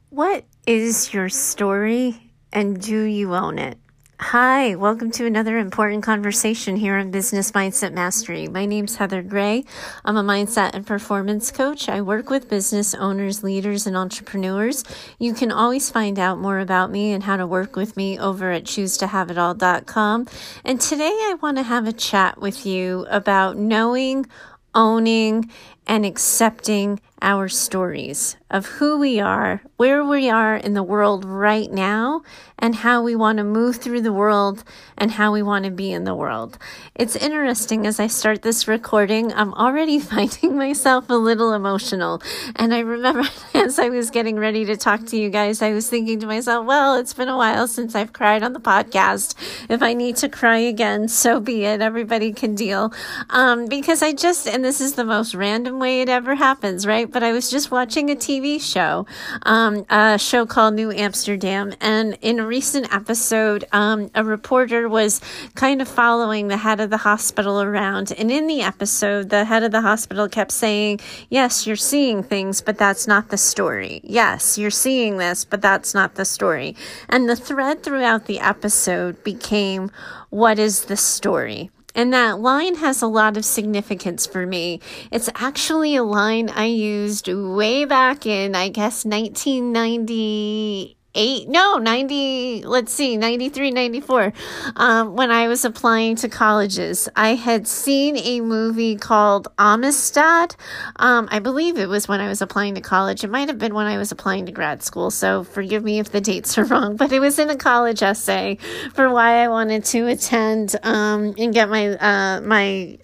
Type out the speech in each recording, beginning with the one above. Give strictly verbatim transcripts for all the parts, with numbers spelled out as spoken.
What is your story, and do you own it? Hi, welcome to another important conversation here on Business Mindset Mastery. My name's Heather Gray. I'm a mindset and performance coach. I work with business owners, leaders, and entrepreneurs. You can always find out more about me and how to work with me over at choose to have it all dot com. And today I want to have a chat with you about knowing, owning, and accepting our stories of who we are, where we are in the world right now, and how we want to move through the world and how we want to be in the world. It's interesting, as I start this recording, I'm already finding myself a little emotional. And I remember as I was getting ready to talk to you guys, I was thinking to myself, well, it's been a while since I've cried on the podcast. If I need to cry again, so be it. Everybody can deal. Um, because I just, and this is the most random way it ever happens, right? But I was just watching a T V show, um, a show called New Amsterdam. And in a recent episode, um, a reporter was kind of following the head of the hospital around. And in the episode, the head of the hospital kept saying, yes, you're seeing things, but that's not the story. Yes, you're seeing this, but that's not the story. And the thread throughout the episode became, what is the story? And that line has a lot of significance for me. It's actually a line I used way back in, I guess, nineteen ninety-eight. No, ninety, let's see, ninety-three, ninety-four, um, when I was applying to colleges. I had seen a movie called Amistad. Um, I believe it was when I was applying to college. It might have been when I was applying to grad school, so forgive me if the dates are wrong, but it was in a college essay for why I wanted to attend um, and get my, uh, my,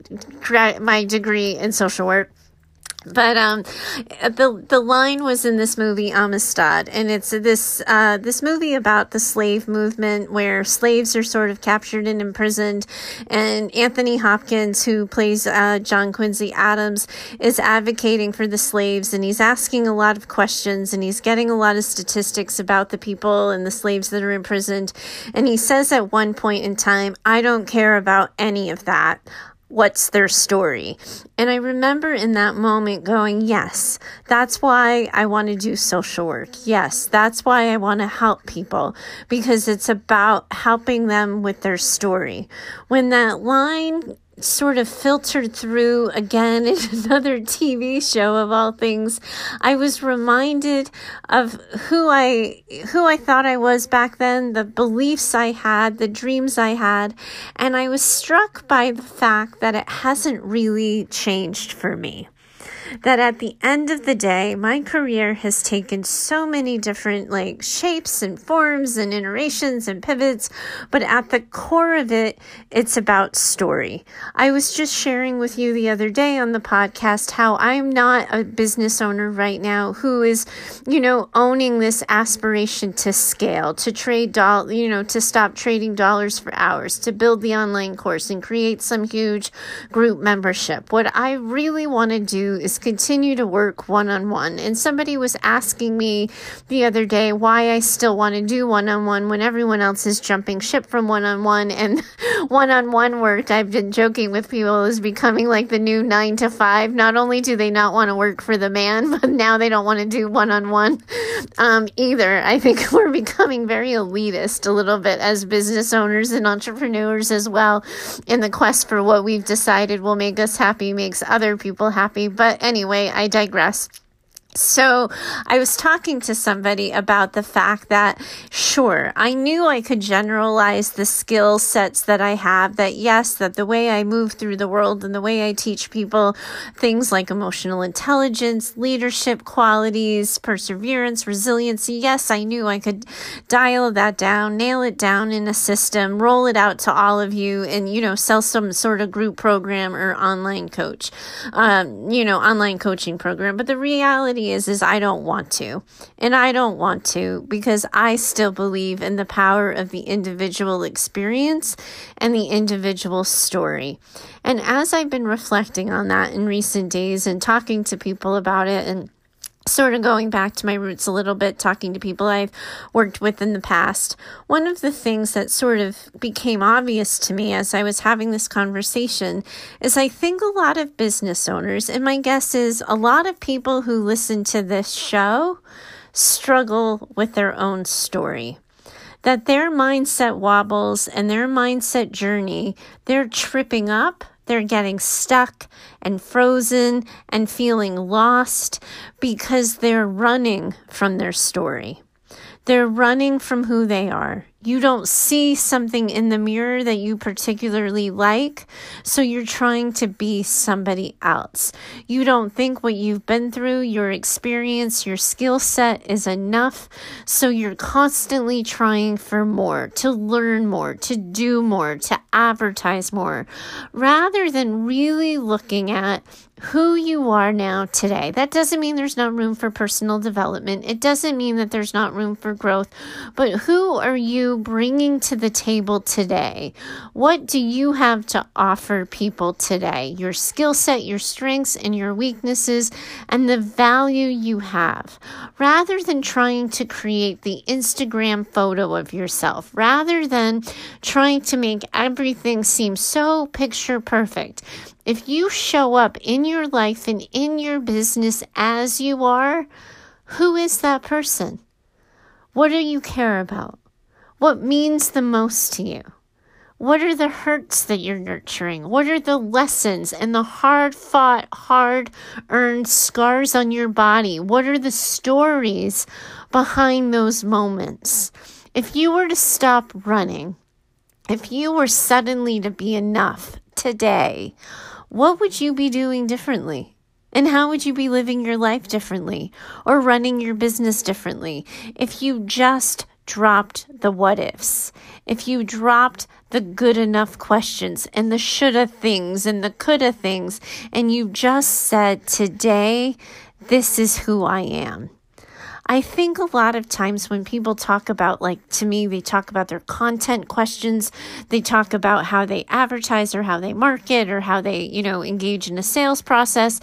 my degree in social work. But um, the the line was in this movie Amistad, and it's this uh, this movie about the slave movement where slaves are sort of captured and imprisoned, and Anthony Hopkins, who plays uh, John Quincy Adams, is advocating for the slaves, and he's asking a lot of questions, and he's getting a lot of statistics about the people and the slaves that are imprisoned, and he says at one point in time, I don't care about any of that. What's their story? And I remember in that moment going, yes, that's why I want to do social work. Yes, that's why I want to help people, because it's about helping them with their story. When that line sort of filtered through again in another T V show of all things, I was reminded of who I who I thought I was back then, the beliefs I had, the dreams I had, and I was struck by the fact that it hasn't really changed for me. That at the end of the day, my career has taken so many different like shapes and forms and iterations and pivots, but at the core of it, it's about story. I was just sharing with you the other day on the podcast how I'm not a business owner right now who is, you know, owning this aspiration to scale, to trade doll, you know, to stop trading dollars for hours, to build the online course and create some huge group membership. What I really want to do is continue to work one-on-one. And somebody was asking me the other day why I still want to do one-on-one when everyone else is jumping ship from one-on-one, and one-on-one work, I've been joking with people, is becoming like the new nine to five. Not only do they not want to work for the man, but now they don't want to do one-on-one um, either. I think we're becoming very elitist a little bit as business owners and entrepreneurs as well, in the quest for what we've decided will make us happy, makes other people happy. But anyway, I digress. So I was talking to somebody about the fact that, sure, I knew I could generalize the skill sets that I have, that yes, that the way I move through the world and the way I teach people things like emotional intelligence, leadership qualities, perseverance, resiliency, yes, I knew I could dial that down, nail it down in a system, roll it out to all of you, and, you know, sell some sort of group program or online coach, um, you know, online coaching program. But the reality is, is I don't want to. And I don't want to because I still believe in the power of the individual experience and the individual story. And as I've been reflecting on that in recent days and talking to people about it, and sort of going back to my roots a little bit, talking to people I've worked with in the past, one of the things that sort of became obvious to me as I was having this conversation is I think a lot of business owners, and my guess is a lot of people who listen to this show, struggle with their own story. That their mindset wobbles and their mindset journey, they're tripping up, they're getting stuck and frozen and feeling lost because they're running from their story. They're running from who they are. You don't see something in the mirror that you particularly like, so you're trying to be somebody else. You don't think what you've been through, your experience, your skill set is enough, so you're constantly trying for more, to learn more, to do more, to advertise more, rather than really looking at who you are now today. That doesn't mean there's no room for personal development. It doesn't mean that there's not room for growth, but who are you bringing to the table today? What do you have to offer people today? Your skill set, your strengths, and your weaknesses, and the value you have. Rather than trying to create the Instagram photo of yourself, rather than trying to make everything seem so picture perfect. If you show up in your life and in your business as you are, who is that person? What do you care about? What means the most to you? What are the hurts that you're nurturing? What are the lessons and the hard-fought, hard-earned scars on your body? What are the stories behind those moments? If you were to stop running, if you were suddenly to be enough today, what would you be doing differently? And how would you be living your life differently or running your business differently if you just dropped the what ifs, if you dropped the good enough questions and the shoulda things and the coulda things, and you just said, today, this is who I am. I think a lot of times when people talk about, like, to me, they talk about their content questions, they talk about how they advertise or how they market or how they, you know, engage in a sales process.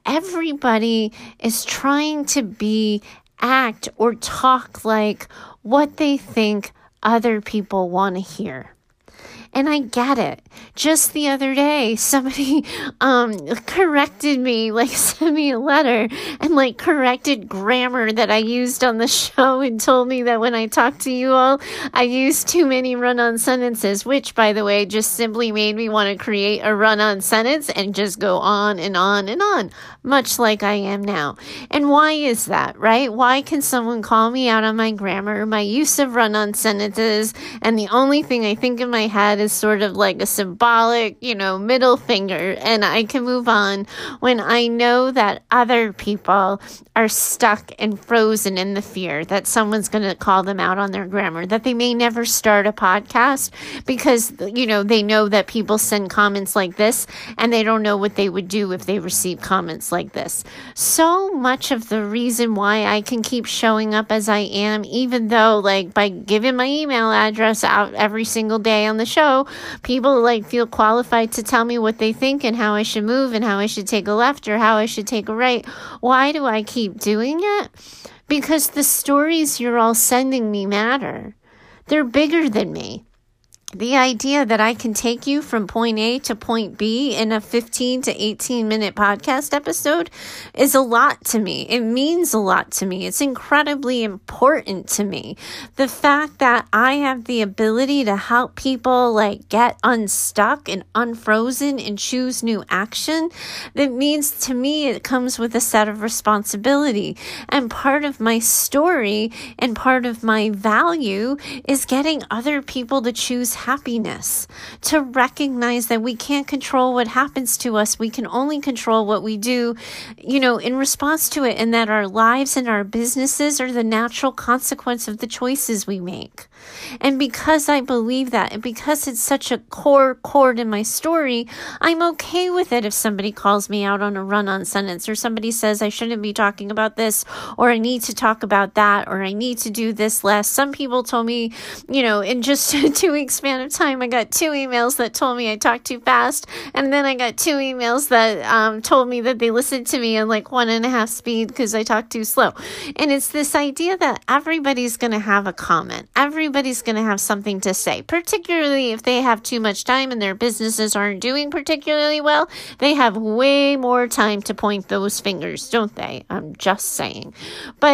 Everybody is trying to be, act, or talk like what they think other people want to hear. And I get it. Just the other day, somebody um, corrected me, like sent me a letter and like corrected grammar that I used on the show and told me that when I talk to you all, I used too many run-on sentences, which, by the way, just simply made me want to create a run-on sentence and just go on and on and on, much like I am now. And why is that, right? Why can someone call me out on my grammar, my use of run-on sentences, and the only thing I think in my head is sort of like a symbolic, you know, middle finger, and I can move on when I know that other people are stuck and frozen in the fear that someone's going to call them out on their grammar, that they may never start a podcast because, you know, they know that people send comments like this and they don't know what they would do if they receive comments like this. So much of the reason why I can keep showing up as I am, even though, like, by giving my email address out every single day on the show, people like feel qualified to tell me what they think and how I should move and how I should take a left or how I should take a right. Why do I keep doing it? Because the stories you're all sending me matter. They're bigger than me. The idea that I can take you from point A to point B in a fifteen to eighteen minute podcast episode is a lot to me. It means a lot to me. It's incredibly important to me. The fact that I have the ability to help people like get unstuck and unfrozen and choose new action, that means to me it comes with a set of responsibility. And part of my story and part of my value is getting other people to choose happiness, to recognize that we can't control what happens to us. We can only control what we do, you know, in response to it, and that our lives and our businesses are the natural consequence of the choices we make. And because I believe that, and because it's such a core chord in my story, I'm okay with it if somebody calls me out on a run-on sentence, or somebody says I shouldn't be talking about this, or I need to talk about that, or I need to do this less. Some people told me, you know, in just a two week span of time, I got two emails that told me I talked too fast, and then I got two emails that um, told me that they listened to me in like one and a half speed because I talked too slow. And it's this idea that everybody's going to have a comment. Everybody's going to have something to say, particularly if they have too much time and their businesses aren't doing particularly well. They have way more time to point those fingers, don't they? I'm just saying. But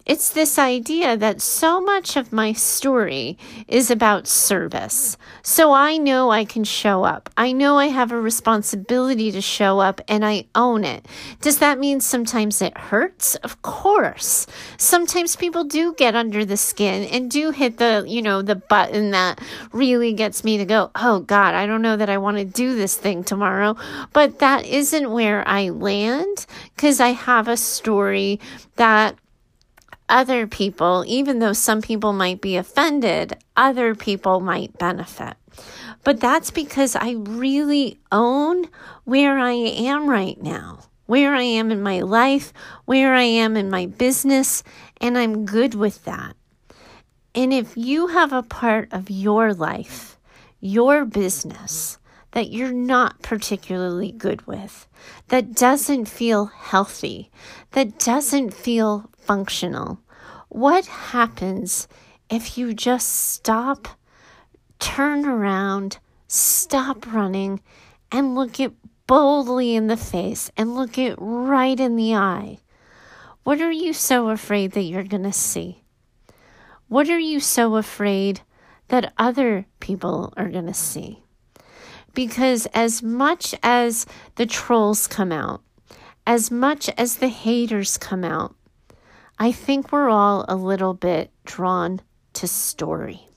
it's this idea that so much of my story is about service. So I know I can show up. I know I have a responsibility to show up, and I own it. Does that mean sometimes it hurts? Of course. Sometimes people do get under the skin and do hit the, you know, the button that really gets me to go, oh God, I don't know that I want to do this thing tomorrow. But that isn't where I land, because I have a story that other people, even though some people might be offended, other people might benefit. But that's because I really own where I am right now, where I am in my life, where I am in my business, and I'm good with that. And if you have a part of your life, your business, that you're not particularly good with, that doesn't feel healthy, that doesn't feel functional, what happens if you just stop, turn around, stop running, and look it boldly in the face and look it right in the eye? What are you so afraid that you're going to see? What are you so afraid that other people are going to see? Because as much as the trolls come out, as much as the haters come out, I think we're all a little bit drawn to story.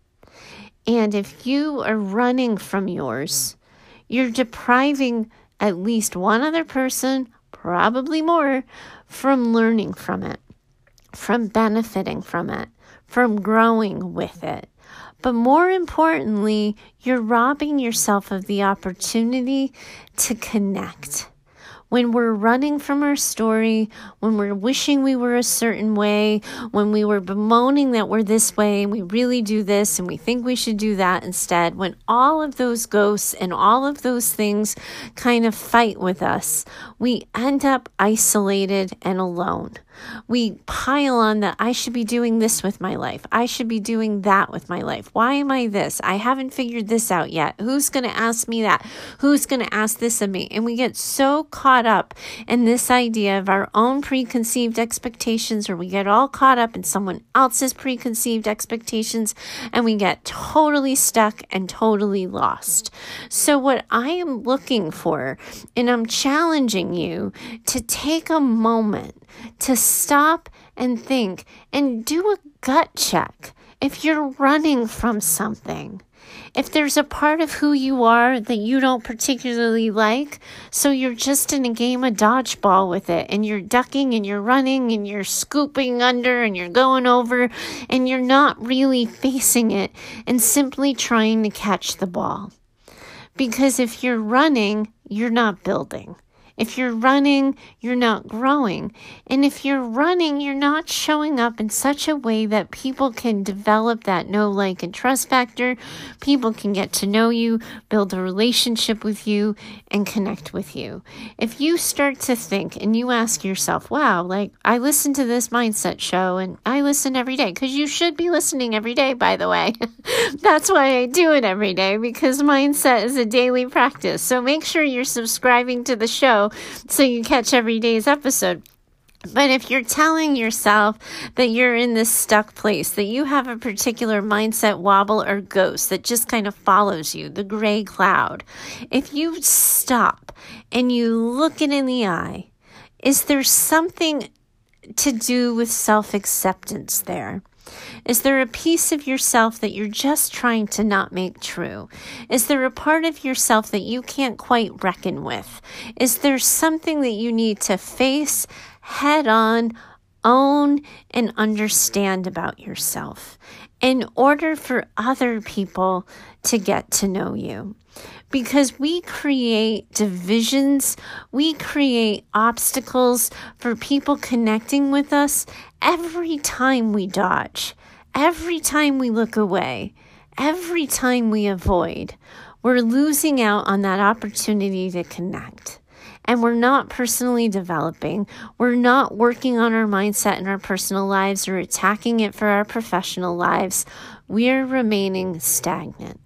And if you are running from yours, you're depriving at least one other person, probably more, from learning from it, from benefiting from it, from growing with it. But more importantly, you're robbing yourself of the opportunity to connect. When we're running from our story, when we're wishing we were a certain way, when we were bemoaning that we're this way and we really do this and we think we should do that instead, when all of those ghosts and all of those things kind of fight with us, we end up isolated and alone. We pile on that I should be doing this with my life. I should be doing that with my life. Why am I this? I haven't figured this out yet. Who's going to ask me that? Who's going to ask this of me? And we get so caught up in this idea of our own preconceived expectations, or we get all caught up in someone else's preconceived expectations, and we get totally stuck and totally lost. So what I am looking for, and I'm challenging you to take a moment to stop and think and do a gut check. If you're running from something, if there's a part of who you are that you don't particularly like, so you're just in a game of dodgeball with it, and you're ducking and you're running and you're scooping under and you're going over, and you're not really facing it and simply trying to catch the ball. Because if you're running, you're not building. If you're running, you're not growing. And if you're running, you're not showing up in such a way that people can develop that know, like, and trust factor. People can get to know you, build a relationship with you, and connect with you. If you start to think and you ask yourself, wow, like, I listen to this mindset show and I listen every day, because you should be listening every day, by the way. That's why I do it every day, because mindset is a daily practice. So make sure you're subscribing to the show so you catch every day's episode. But if you're telling yourself that you're in this stuck place, that you have a particular mindset wobble or ghost that just kind of follows you, the gray cloud, if you stop and you look it in the eye, is there something to do with self-acceptance there? Is there a piece of yourself that you're just trying to not make true? Is there a part of yourself that you can't quite reckon with? Is there something that you need to face head on, own, and understand about yourself in order for other people to get to know you? Because we create divisions, we create obstacles for people connecting with us every time we dodge, every time we look away, every time we avoid. We're losing out on that opportunity to connect. And we're not personally developing. We're not working on our mindset in our personal lives or attacking it for our professional lives. We're remaining stagnant.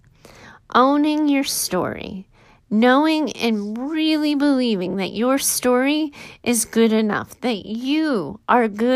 Owning your story, knowing and really believing that your story is good enough, that you are good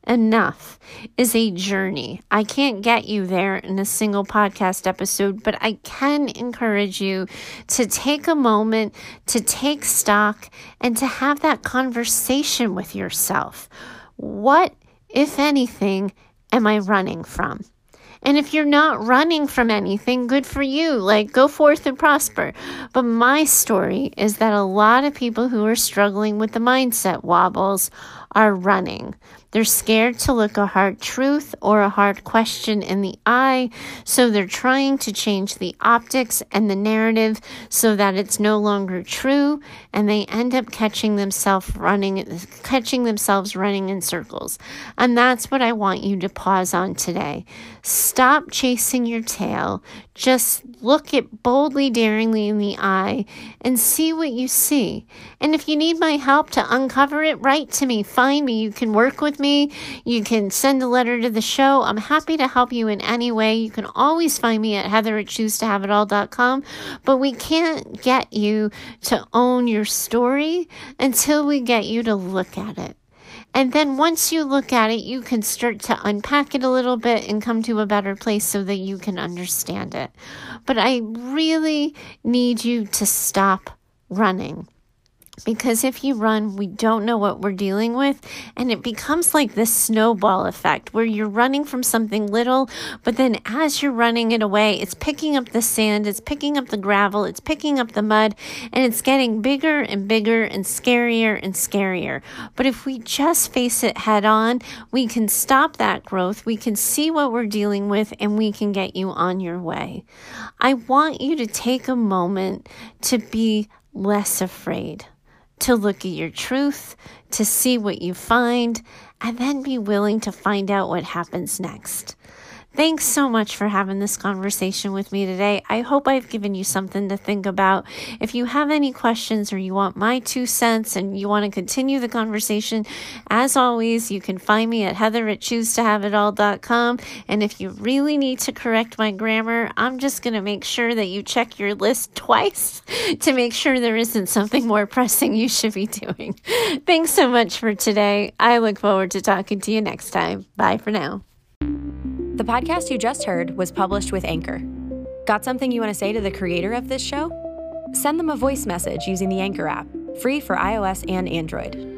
enough is a journey. I can't get you there in a single podcast episode, but I can encourage you to take a moment to take stock and to have that conversation with yourself. What, if anything, am I running from? And if you're not running from anything, good for you. Like, go forth and prosper. But my story is that a lot of people who are struggling with the mindset wobbles are running. They're scared to look a hard truth or a hard question in the eye, so they're trying to change the optics and the narrative so that it's no longer true, and they end up catching themselves running, catching themselves running in circles. And that's what I want you to pause on today. Stop chasing your tail. Just look it boldly, daringly in the eye and see what you see. And if you need my help to uncover it, write to me, find me. You can work with me. You can send a letter to the show. I'm happy to help you in any way. You can always find me at heather at choose to have it all dot com. But we can't get you to own your story until we get you to look at it. And then once you look at it, you can start to unpack it a little bit and come to a better place so that you can understand it. But I really need you to stop running. Because if you run, we don't know what we're dealing with, and it becomes like this snowball effect where you're running from something little, but then as you're running it away, it's picking up the sand, it's picking up the gravel, it's picking up the mud, and it's getting bigger and bigger and scarier and scarier. But if we just face it head on, we can stop that growth, we can see what we're dealing with, and we can get you on your way. I want you to take a moment to be less afraid, to look at your truth, to see what you find, and then be willing to find out what happens next. Thanks so much for having this conversation with me today. I hope I've given you something to think about. If you have any questions or you want my two cents and you want to continue the conversation, as always, you can find me at heather at choose to have it all dot com. And if you really need to correct my grammar, I'm just going to make sure that you check your list twice to make sure there isn't something more pressing you should be doing. Thanks so much for today. I look forward to talking to you next time. Bye for now. The podcast you just heard was published with Anchor. Got something you want to say to the creator of this show? Send them a voice message using the Anchor app, free for iOS and Android.